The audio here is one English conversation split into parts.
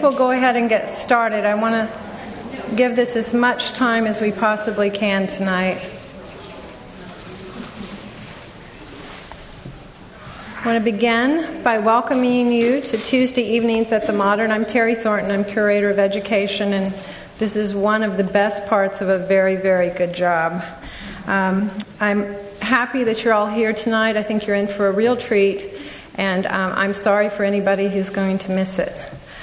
people go ahead and get started, I want to give this as much time as we possibly can tonight. I want to begin by welcoming you to Tuesday evenings at the Modern. I'm Terry Thornton. I'm Curator of Education, and this is one of the best parts of a very, very good job. I'm happy that you're all here tonight. I think you're in for a real treat, and I'm sorry for anybody who's going to miss it.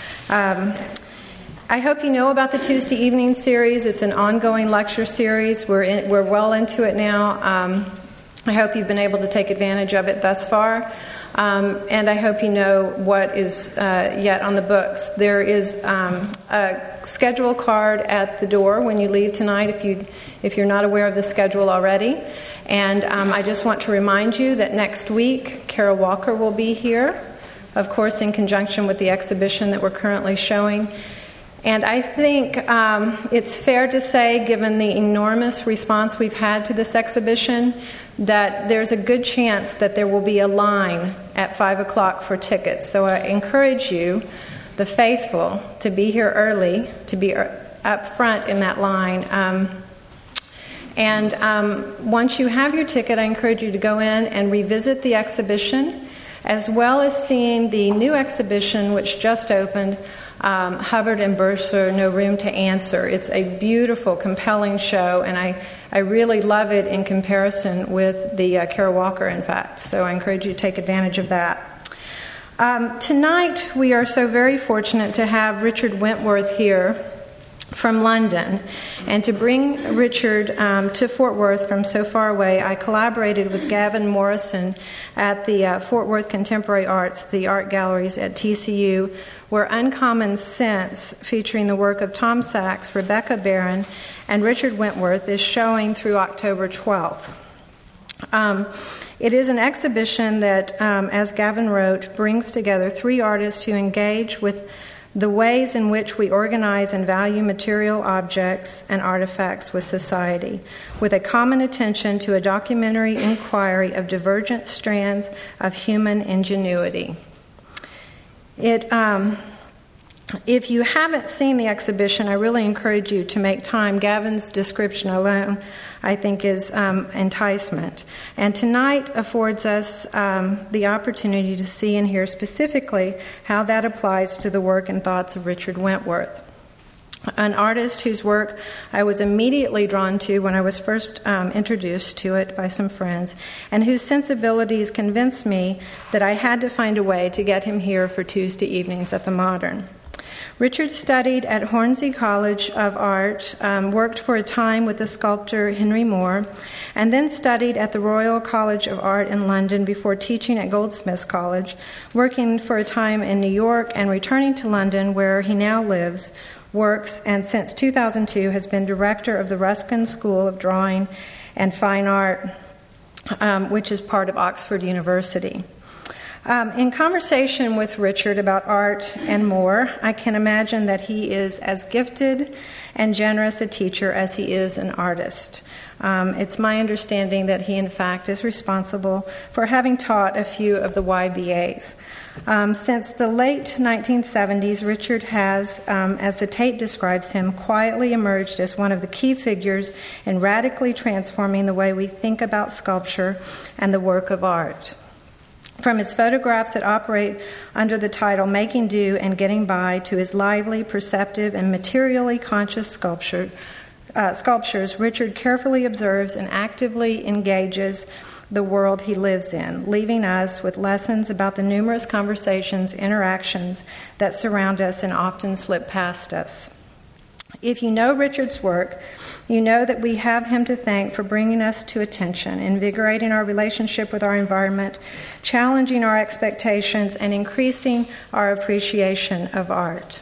I hope you know about the Tuesday evening series. It's an ongoing lecture series. We're well into it now. I hope you've been able to take advantage of it thus far. And I hope you know what is yet on the books. There is a schedule card at the door when you leave tonight if you're not aware of the schedule already. And I just want to remind you that next week Carol Walker will be here, of course in conjunction with the exhibition that we're currently showing. And I think it's fair to say, given the enormous response we've had to this exhibition, that there's a good chance that there will be a line at 5 o'clock for tickets. So I encourage you, the faithful, to be here early, to be up front in that line. Once you have your ticket, I encourage you to go in and revisit the exhibition, as well as seeing the new exhibition which just opened, Hubbard and Bursar, No Room to Answer. It's a beautiful, compelling show, and I really love it in comparison with the Carol Walker, in fact. So I encourage you to take advantage of that. Tonight, we are so very fortunate to have Richard Wentworth here from London. And to bring Richard to Fort Worth from so far away, I collaborated with Gavin Morrison at the Fort Worth Contemporary Arts, the art galleries at TCU, where Uncommon Sense, featuring the work of Tom Sachs, Rebecca Barron, and Richard Wentworth, is showing through October 12th. It is an exhibition that, as Gavin wrote, brings together three artists who engage with the ways in which we organize and value material objects and artifacts with society, with a common attention to a documentary inquiry of divergent strands of human ingenuity. If you haven't seen the exhibition, I really encourage you to make time. Gavin's description alone, I think, is enticement. And tonight affords us the opportunity to see and hear specifically how that applies to the work and thoughts of Richard Wentworth, an artist whose work I was immediately drawn to when I was first introduced to it by some friends, and whose sensibilities convinced me that I had to find a way to get him here for Tuesday evenings at the Modern. Richard studied at Hornsey College of Art, worked for a time with the sculptor Henry Moore, and then studied at the Royal College of Art in London before teaching at Goldsmiths College, working for a time in New York and returning to London, where he now lives, works, and since 2002 has been director of the Ruskin School of Drawing and Fine Art, which is part of Oxford University. In conversation with Richard about art and more, I can imagine that he is as gifted and generous a teacher as he is an artist. It's my understanding that he, in fact, is responsible for having taught a few of the YBAs. Since the late 1970s, Richard has, as the Tate describes him, quietly emerged as one of the key figures in radically transforming the way we think about sculpture and the work of art. From his photographs that operate under the title Making Do and Getting By to his lively, perceptive, and materially conscious sculptures, Richard carefully observes and actively engages the world he lives in, leaving us with lessons about the numerous conversations, interactions that surround us and often slip past us. If you know Richard's work, you know that we have him to thank for bringing us to attention, invigorating our relationship with our environment, challenging our expectations, and increasing our appreciation of art,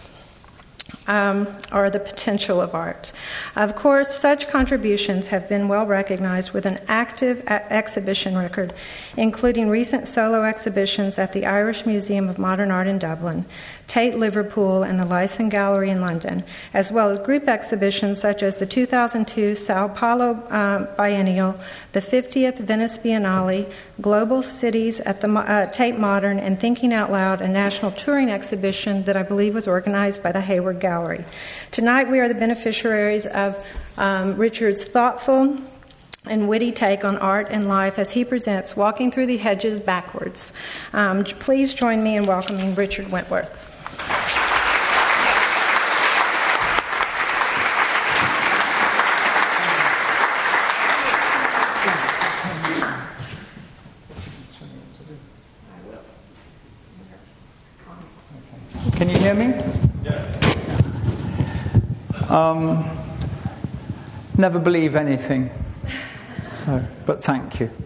or the potential of art. Of course, such contributions have been well recognized with an active exhibition record, including recent solo exhibitions at the Irish Museum of Modern Art in Dublin, Tate Liverpool, and the Lyson Gallery in London, as well as group exhibitions such as the 2002 Sao Paulo Biennial, the 50th Venice Biennale, Global Cities at the Tate Modern, and Thinking Out Loud, a national touring exhibition that I believe was organized by the Hayward Gallery. Tonight we are the beneficiaries of Richard's thoughtful and witty take on art and life as he presents Walking Through the Hedges Backwards. Please join me in welcoming Richard Wentworth. Can you hear me? Yes. Never believe anything. But thank you.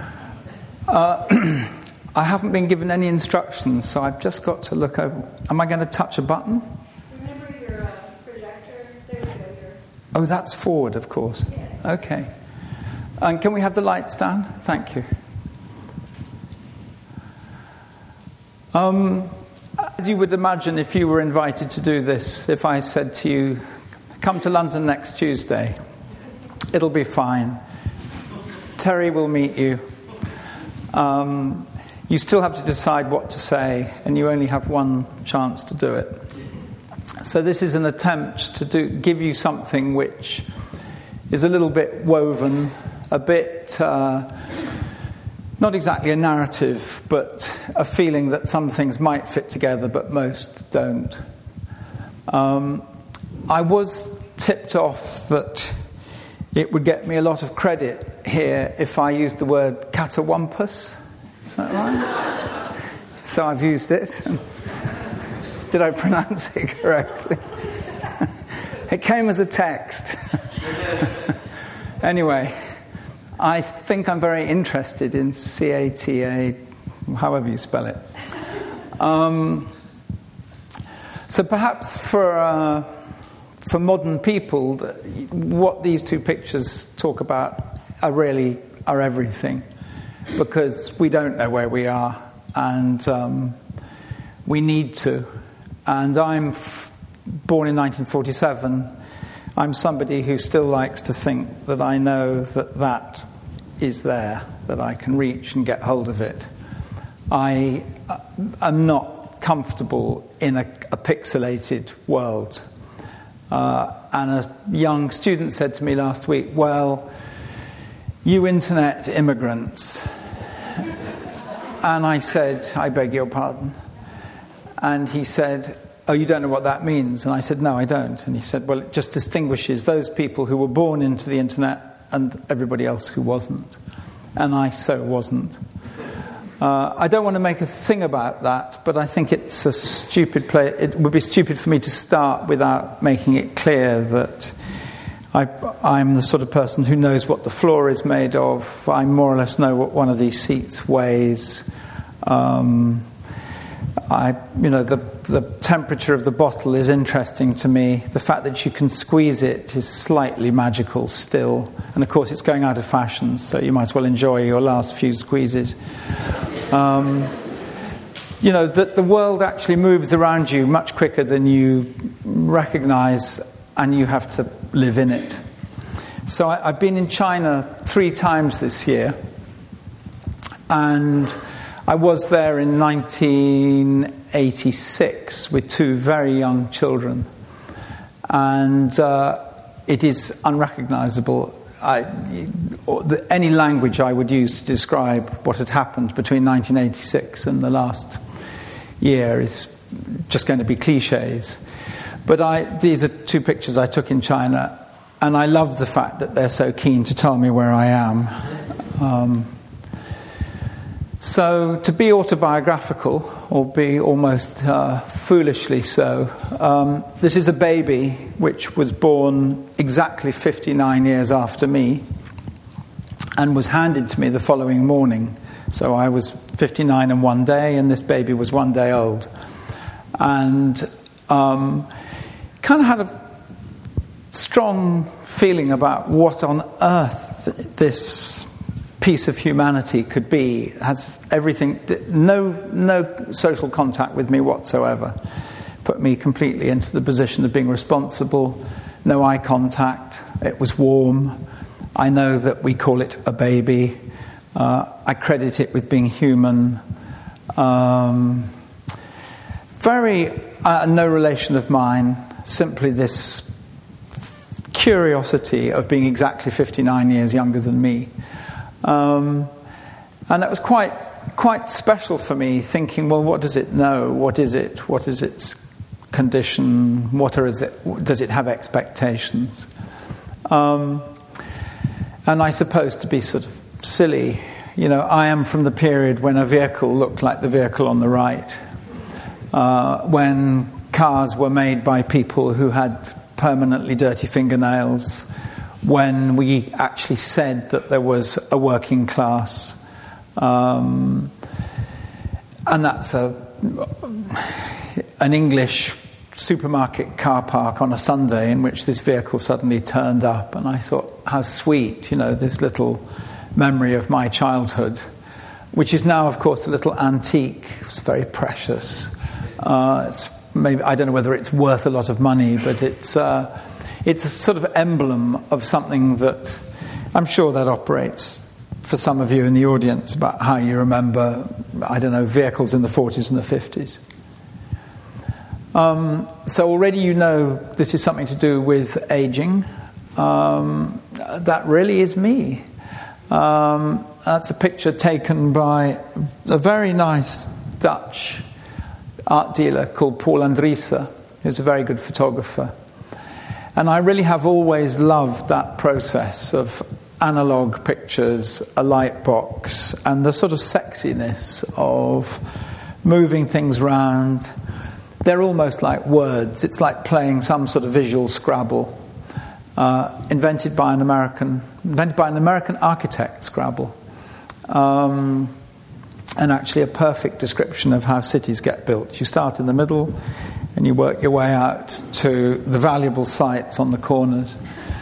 I haven't been given any instructions, so I've just got to look over. Am I going to touch a button? Remember your projector? There you go. Oh, that's forward, of course. Yeah. Okay. And can we have the lights down? Thank you. As you would imagine, if you were invited to do this, if I said to you, come to London next Tuesday, it'll be fine. Terry will meet you. You still have to decide what to say, and you only have one chance to do it. So this is an attempt to give you something which is a little bit woven, a bit, not exactly a narrative, but a feeling that some things might fit together, but most don't. I was tipped off that it would get me a lot of credit here if I used the word catawampus. Is that right? So I've used it. Did I pronounce it correctly? It came as a text. Anyway, I think I'm very interested in CATA, however you spell it. So perhaps for modern people, what these two pictures talk about are everything, because we don't know where we are, and we need to. And I'm born in 1947. I'm somebody who still likes to think that I know that is there, that I can reach and get hold of it. I am not comfortable in a pixelated world. And a young student said to me last week, well, you internet immigrants. And I said, I beg your pardon. And he said, oh, you don't know what that means? And I said, no, I don't. And he said, well, it just distinguishes those people who were born into the internet and everybody else who wasn't. And I so wasn't. I don't want to make a thing about that, but I think it's a stupid play. It would be stupid for me to start without making it clear that I'm the sort of person who knows what the floor is made of. I more or less know what one of these seats weighs. The temperature of the bottle is interesting to me. The fact that you can squeeze it is slightly magical still. And of course it's going out of fashion, so you might as well enjoy your last few squeezes. That the world actually moves around you much quicker than you recognize, and you have to live in it. So I've been in China 3 times this year, and I was there in 1986 with 2 very young children, and it is unrecognizable. Any language I would use to describe what had happened between 1986 and the last year is just going to be cliches. But these are 2 pictures I took in China, and I love the fact that they're so keen to tell me where I am. So to be autobiographical, or be almost foolishly so, this is a baby which was born exactly 59 years after me and was handed to me the following morning. So I was 59 and 1 day, and this baby was 1 day old. And kind of had a strong feeling about what on earth this piece of humanity could be. It has everything, no social contact with me whatsoever. put me completely into the position of being responsible. No eye contact. It was warm. I know that we call it a baby. I credit it with being human. Very no relation of mine, simply this curiosity of being exactly 59 years younger than me. And that was quite special for me, thinking, well, what does it know? What is it? What is its condition? Does it have expectations? And I suppose, to be sort of silly, I am from the period when a vehicle looked like the vehicle on the right, when cars were made by people who had permanently dirty fingernails, when we actually said that there was a working class. And that's an English supermarket car park on a Sunday in which this vehicle suddenly turned up, and I thought, how sweet, this little memory of my childhood, which is now, of course, a little antique. It's very precious. Maybe, I don't know whether it's worth a lot of money, but it's a sort of emblem of something that I'm sure that operates for some of you in the audience about how you remember, I don't know, vehicles in the 40s and the 50s. So already this is something to do with aging. That really is me. That's a picture taken by a very nice Dutch art dealer called Paul Andriessen, who's a very good photographer. And I really have always loved that process of analog pictures, a light box, and the sort of sexiness of moving things around. They're almost like words. It's like playing some sort of visual Scrabble, invented by an American architect, Scrabble. And actually a perfect description of how cities get built. You start in the middle and you work your way out to the valuable sites on the corners.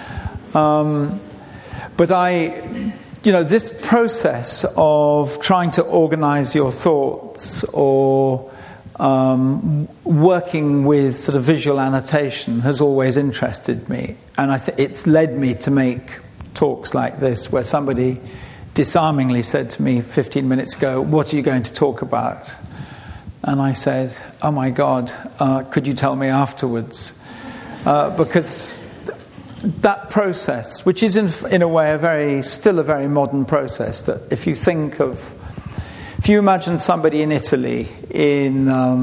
But this process of trying to organize your thoughts or working with sort of visual annotation has always interested me. And it's led me to make talks like this, where somebody disarmingly said to me 15 minutes ago, "What are you going to talk about?" And I said, "Oh my God, could you tell me afterwards?" Because that process, which is in a way still a very modern process, that if you imagine somebody in Italy in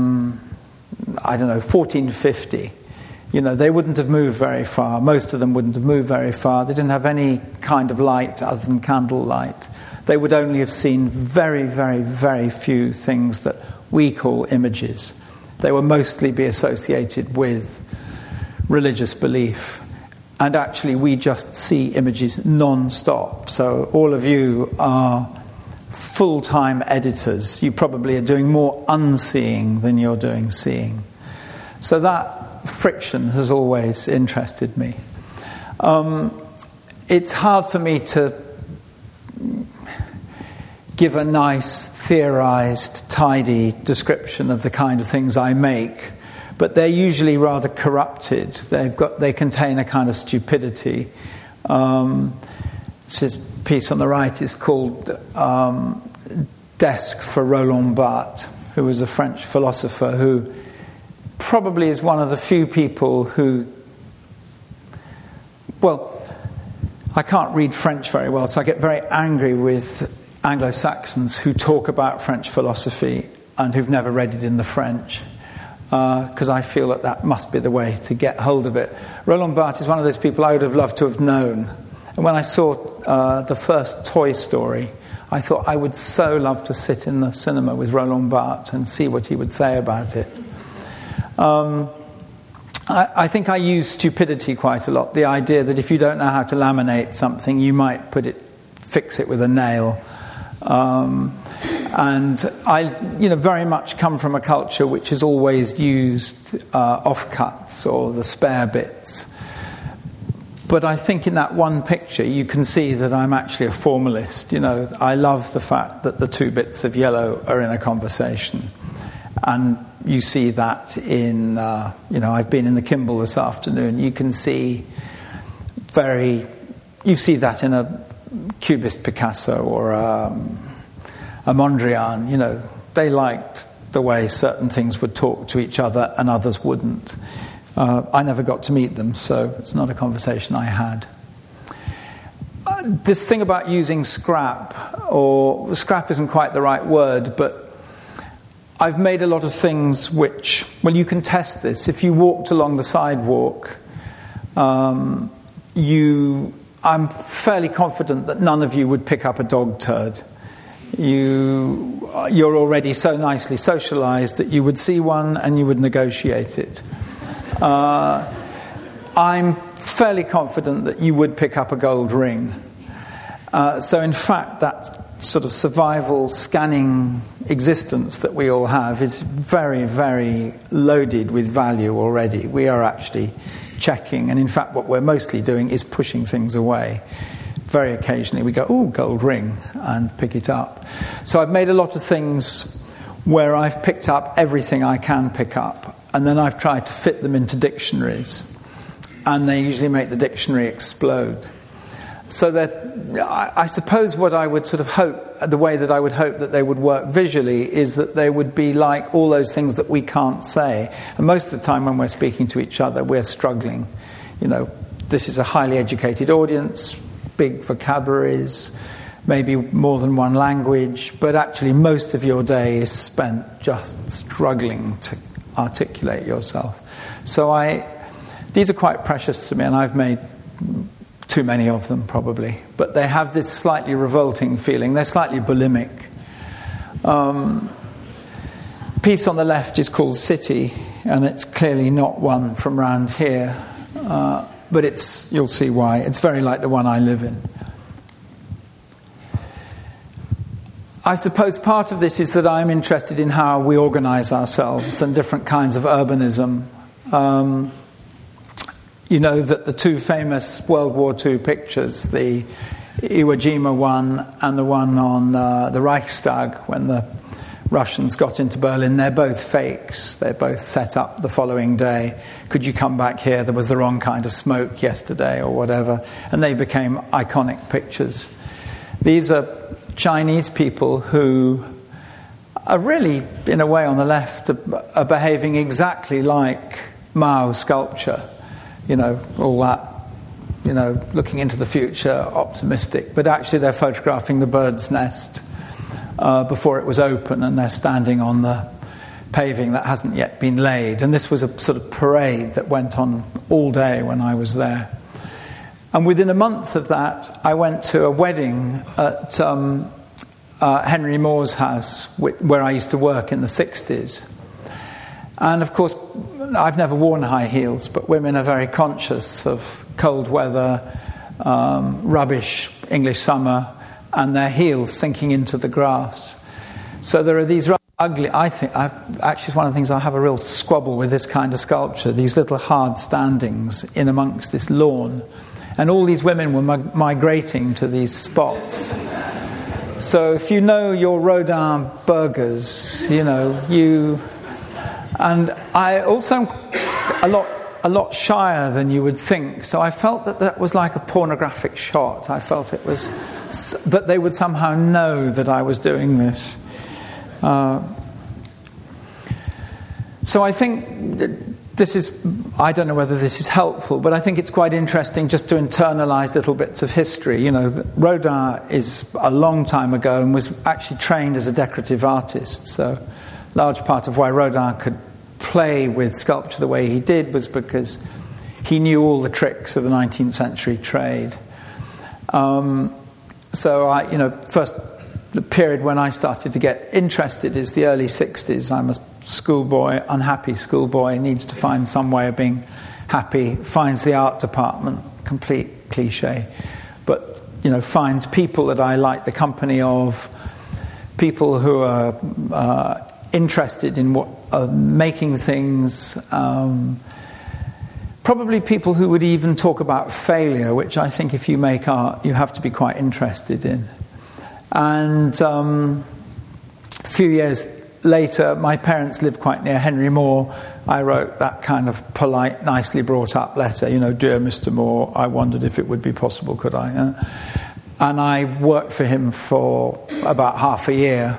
1450, they wouldn't have moved very far. Most of them wouldn't have moved very far. They didn't have any kind of light other than candlelight. They would only have seen very, very, very few things that we call images. They will mostly be associated with religious belief. And actually, we just see images non-stop. So all of you are full-time editors. You probably are doing more unseeing than you're doing seeing. So that friction has always interested me. It's hard for me to give a nice, theorized, tidy description of the kind of things I make, but they're usually rather corrupted. They contain a kind of stupidity. This piece on the right is called Desk for Roland Barthes, who was a French philosopher who probably is one of the few people who... Well, I can't read French very well, so I get very angry with Anglo-Saxons who talk about French philosophy and who've never read it in the French, because I feel that must be the way to get hold of it. Roland Barthes is one of those people I would have loved to have known. And when I saw the first Toy Story, I thought I would so love to sit in the cinema with Roland Barthes and see what he would say about it. I think I use stupidity quite a lot. The idea that if you don't know how to laminate something, you might fix it with a nail. And I, very much come from a culture which has always used offcuts or the spare bits. But I think in that one picture, you can see that I'm actually a formalist. I love the fact that the two bits of yellow are in a conversation. And you see that in, I've been in the Kimball this afternoon. You can see you see that in a Cubist Picasso or a Mondrian. They liked the way certain things would talk to each other and others wouldn't. I never got to meet them, so it's not a conversation I had. This thing about using scrap, or scrap isn't quite the right word, but I've made a lot of things which, well, you can test this. If you walked along the sidewalk, I'm fairly confident that none of you would pick up a dog turd. You're already so nicely socialized that you would see one and you would negotiate it. I'm fairly confident that you would pick up a gold ring. So in fact, that sort of survival scanning existence that we all have is very, very loaded with value already. We are actually checking, and in fact what we're mostly doing is pushing things away. Very occasionally we go, oh, gold ring, and pick it up. So I've made a lot of things where I've picked up everything I can pick up, and then I've tried to fit them into dictionaries, and they usually make the dictionary explode. So that I suppose what I would sort of hope, the way that I would hope that they would work visually, is that they would be like all those things that we can't say. And most of the time when we're speaking to each other, we're struggling. This is a highly educated audience, big vocabularies, maybe more than one language, but actually most of your day is spent just struggling to articulate yourself. So these are quite precious to me, and I've made too many of them probably, but they have this slightly revolting feeling. They're slightly bulimic. Piece on the left is called City, and it's clearly not one from round here, but you'll see why. It's very like the one I live in. I suppose part of this is that I'm interested in how we organize ourselves and different kinds of urbanism. That the two famous World War II pictures, the Iwo Jima one and the one on the Reichstag when the Russians got into Berlin, they're both fakes. They're both set up the following day. Could you come back here? There was the wrong kind of smoke yesterday or whatever. And they became iconic pictures. These are Chinese people who are really, in a way on the left, are behaving exactly like Mao sculpture. All that, looking into the future, optimistic. But actually they're photographing the bird's nest before it was open, and they're standing on the paving that hasn't yet been laid. And this was a sort of parade that went on all day when I was there. And within a month of that, I went to a wedding at Henry Moore's house, where I used to work in the 60s. And of course, I've never worn high heels, but women are very conscious of cold weather, rubbish English summer, and their heels sinking into the grass. So there are these rather ugly, actually it's one of the things I have a real squabble with this kind of sculpture, these little hard standings in amongst this lawn. And all these women were migrating to these spots. So if you know your Rodin burgers, and I also am a lot shyer than you would think. So I felt that was like a pornographic shot. I felt it was that they would somehow know that I was doing this. So I think I don't know whether this is helpful, but I think it's quite interesting just to internalize little bits of history. Rodin is a long time ago and was actually trained as a decorative artist. So large part of why Rodin could play with sculpture the way he did was because he knew all the tricks of the 19th century trade. First, the period when I started to get interested is the early 60s. I'm a schoolboy, unhappy schoolboy, needs to find some way of being happy, finds the art department, complete cliche, but, finds people that I like the company of, people who are interested in making things, probably people who would even talk about failure, which I think if you make art you have to be quite interested in. And a few years later, my parents lived quite near Henry Moore. I wrote that kind of polite, nicely brought up letter, dear Mr. Moore, I wondered if it would be possible, could I? And I worked for him for about half a year.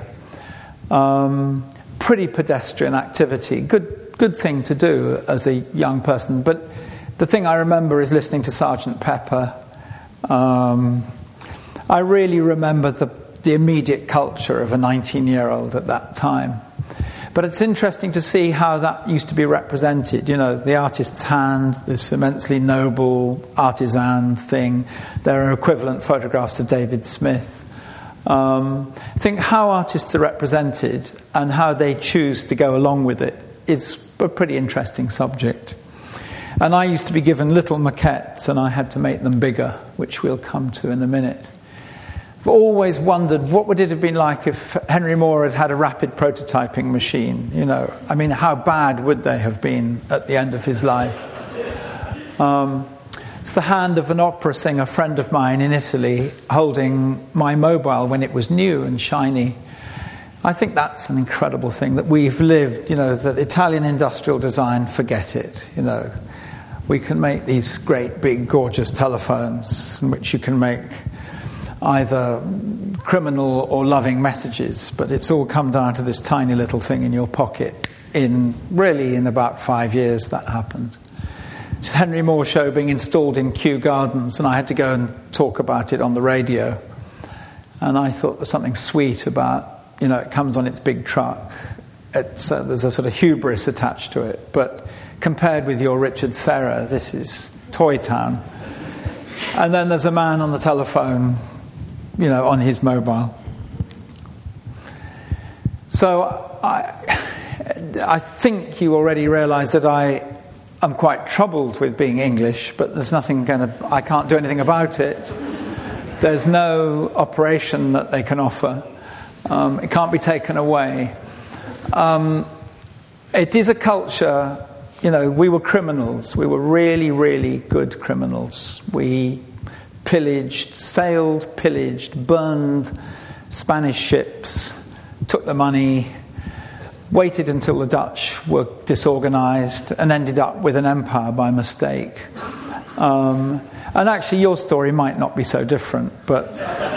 Pretty pedestrian activity, good thing to do as a young person. But the thing I remember is listening to Sgt. Pepper. I really remember the immediate culture of a 19-year-old at that time. But it's interesting to see how that used to be represented. The artist's hand, this immensely noble artisan thing. There are equivalent photographs of David Smith. I think how artists are represented and how they choose to go along with it is a pretty interesting subject. And I used to be given little maquettes and I had to make them bigger, which we'll come to in a minute. I've always wondered what would it have been like if Henry Moore had had a rapid prototyping machine, how bad would they have been at the end of his life? It's the hand of an opera singer friend of mine in Italy holding my mobile when it was new and shiny. I think that's an incredible thing that we've lived, that Italian industrial design, forget it, We can make these great, big, gorgeous telephones in which you can make either criminal or loving messages, but it's all come down to this tiny little thing in your pocket. In about 5 years that happened. It's Henry Moore show being installed in Kew Gardens, and I had to go and talk about it on the radio. And I thought there's something sweet about, it comes on its big truck. There's a sort of hubris attached to it, but compared with your Richard Serra, this is Toy Town. And then there's a man on the telephone, on his mobile. So I think you already realise that I'm quite troubled with being English, but there's I can't do anything about it. There's no operation that they can offer. It can't be taken away. It is a culture, we were criminals. We were really, really good criminals. We sailed, pillaged, burned Spanish ships, took the money, waited until the Dutch were disorganized and ended up with an empire by mistake. And actually your story might not be so different, but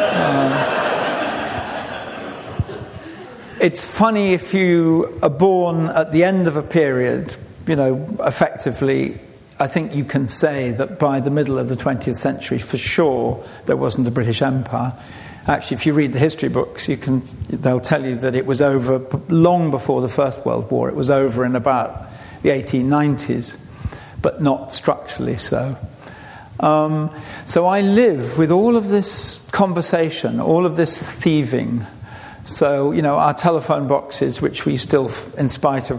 it's funny if you are born at the end of a period, effectively, I think you can say that by the middle of the 20th century, for sure, there wasn't a British Empire. Actually, if you read the history books, they'll tell you that it was over long before the First World War. It was over in about the 1890s, but not structurally so. So I live with all of this conversation, all of this thieving. So, our telephone boxes, which we still, in spite of